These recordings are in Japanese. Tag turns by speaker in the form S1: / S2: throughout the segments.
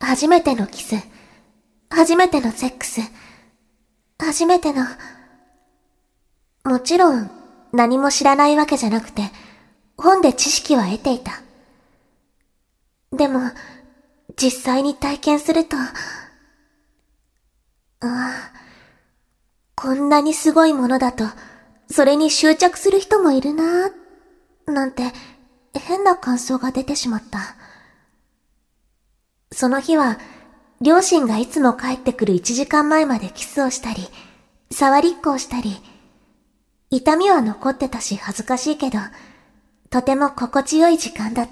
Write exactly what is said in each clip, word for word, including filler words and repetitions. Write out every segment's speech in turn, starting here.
S1: 初めてのキス、初めてのセックス、初めての、もちろん何も知らないわけじゃなくて、本で知識は得ていた。でも、実際に体験すると、ああ、こんなにすごいものだと、それに執着する人もいるなぁ、なんて変な感想が出てしまった。その日は、両親がいつも帰ってくるいちじかんまえまでキスをしたり、触りっこをしたり、痛みは残ってたし恥ずかしいけど、とても心地よい時間だった。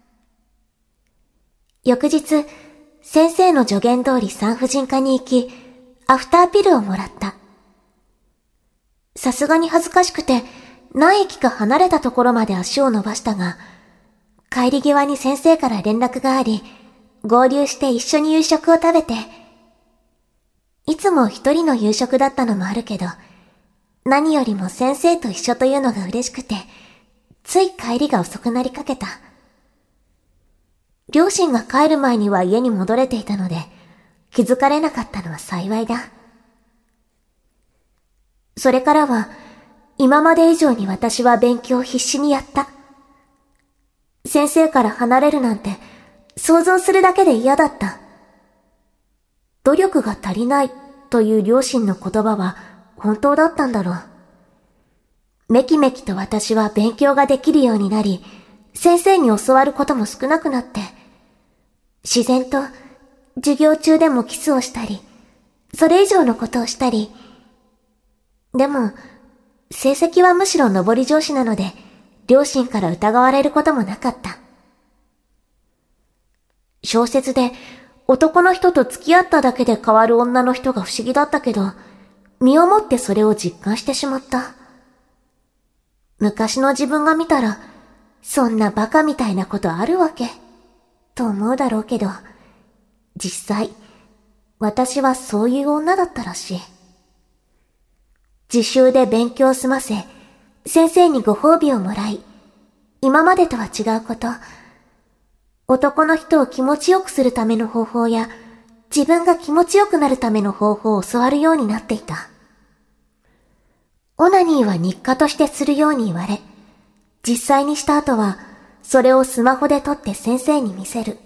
S1: 翌日、先生の助言通り産婦人科に行き、アフターピルをもらった。さすがに恥ずかしくて、何駅か離れたところまで足を伸ばしたが、帰り際に先生から連絡があり、合流して一緒に夕食を食べて、いつも一人の夕食だったのもあるけど、何よりも先生と一緒というのが嬉しくて、つい帰りが遅くなりかけた。両親が帰る前には家に戻れていたので、気づかれなかったのは幸いだ。それからは、今まで以上に私は勉強を必死にやった。先生から離れるなんて、想像するだけで嫌だった。努力が足りないという両親の言葉は本当だったんだろう。めきめきと私は勉強ができるようになり、先生に教わることも少なくなって、自然と授業中でもキスをしたり、それ以上のことをしたり、でも、成績はむしろ上り調子なので、両親から疑われることもなかった。小説で男の人と付き合っただけで変わる女の人が不思議だったけど、身をもってそれを実感してしまった。昔の自分が見たら、そんなバカみたいなことあるわけ、と思うだろうけど、実際、私はそういう女だったらしい。自習で勉強を済ませ、先生にご褒美をもらい、今までとは違うこと、男の人を気持ちよくするための方法や、自分が気持ちよくなるための方法を教わるようになっていた。オナニーは日課としてするように言われ、実際にした後は、それをスマホで撮って先生に見せる。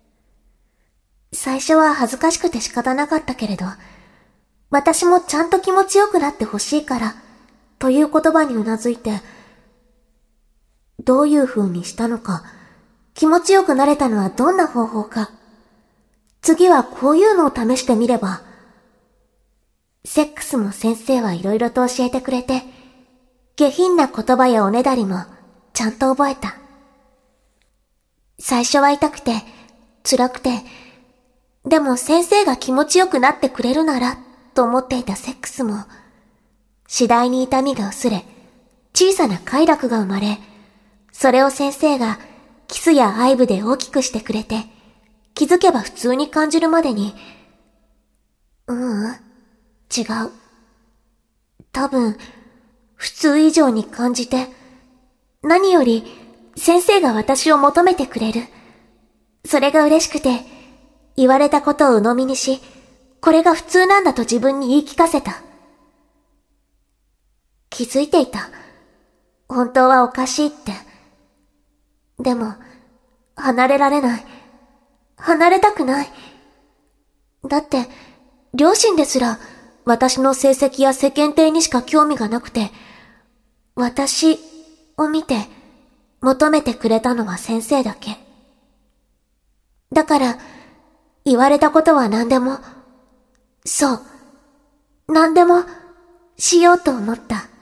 S1: 最初は恥ずかしくて仕方なかったけれど、私もちゃんと気持ちよくなってほしいから、という言葉にうなずいて、どういう風にしたのか、気持ちよくなれたのはどんな方法か、次はこういうのを試してみれば、セックスも先生はいろいろと教えてくれて、下品な言葉やおねだりもちゃんと覚えた。最初は痛くて、辛くて、でも先生が気持ちよくなってくれるなら、と思っていたセックスも、次第に痛みが薄れ、小さな快楽が生まれ、それを先生がキスや愛撫で大きくしてくれて、気づけば普通に感じるまでに、ううん、違う。多分、普通以上に感じて、何より先生が私を求めてくれる。それが嬉しくて、言われたことを鵜呑みにし、これが普通なんだと自分に言い聞かせた。気づいていた。本当はおかしいって。でも、離れられない。離れたくない。だって、両親ですら、私の成績や世間体にしか興味がなくて、私を見て、求めてくれたのは先生だけ。だから、言われたことは何でも、そう、何でもしようと思った。